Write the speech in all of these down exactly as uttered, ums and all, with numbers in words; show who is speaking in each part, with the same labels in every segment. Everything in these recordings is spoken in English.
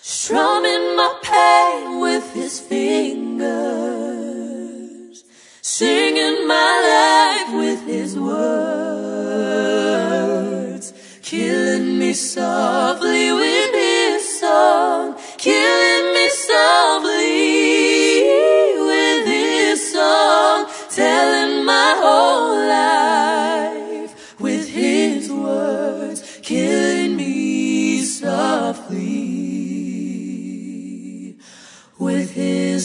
Speaker 1: strumming my pain with his fingers, singing my life with his words, killing me softly with his song, killing me softly with his song, telling my whole life with his words, killing me softly with his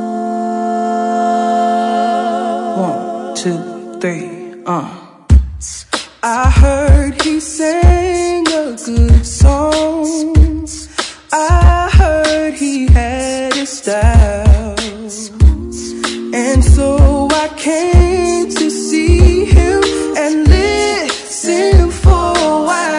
Speaker 1: song.
Speaker 2: One, two, three, uh. I heard he sang a good song. I heard he had a style, and so I came to see him and listen for a while.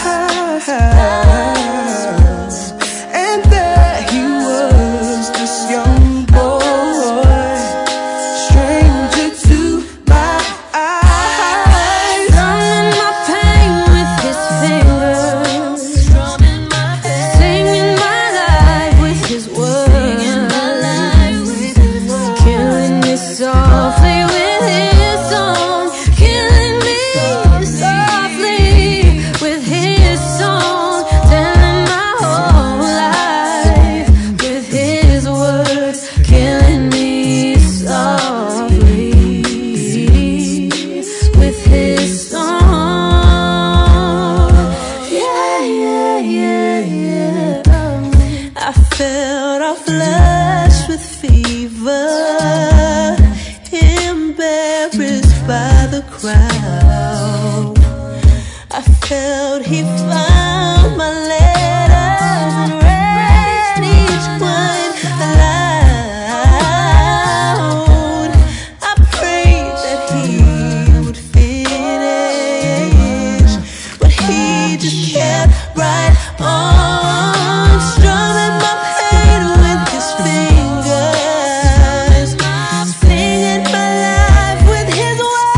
Speaker 2: And there he was, this young boy, stranger to my eyes,
Speaker 1: Strumming my pain with his fingers, strumming my pain, singing my life with his words, singing my life with his words, killing me softly with his song, killing me softly with his song, telling my whole life with his words, killing me softly with his song. Yeah, yeah, yeah, yeah. I felt our flesh with fever, embarrassed by the crowd. I felt he found my letters and read each one aloud. I prayed that he would finish, but he just kept right on, strumming my pain with his fingers, singing my life with his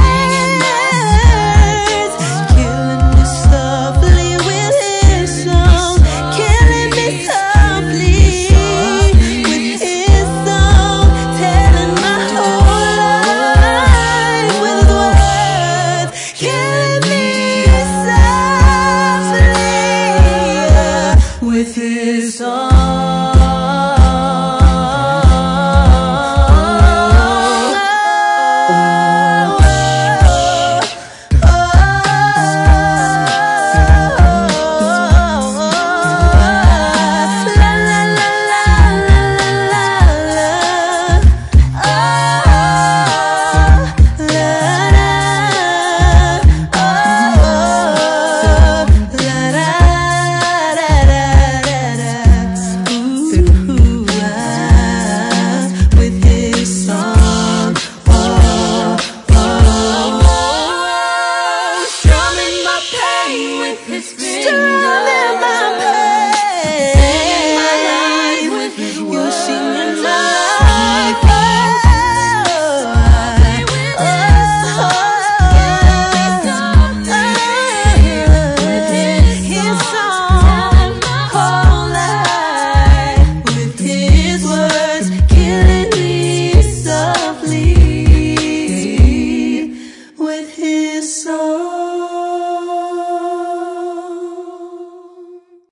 Speaker 1: words, killing me softly with his song, killing me softly with his song, telling my whole life with words, killing me softly with his song.